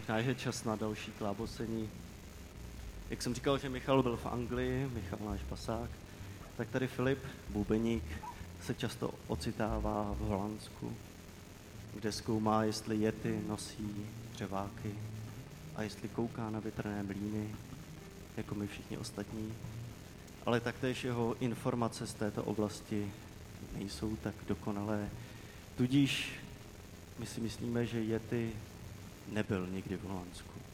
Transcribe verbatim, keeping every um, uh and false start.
možná je čas na další klábosení. Jak jsem říkal, že Michal byl v Anglii, Michal náš pasák, tak tady Filip, bubeník, se často ocitává v Holandsku, kde zkoumá, jestli jety nosí dřeváky a jestli kouká na větrné mlýny, jako my všichni ostatní. Ale taktéž jeho informace z této oblasti nejsou tak dokonalé. Tudíž my si myslíme, že Yeti nebyl nikdy v Holandsku.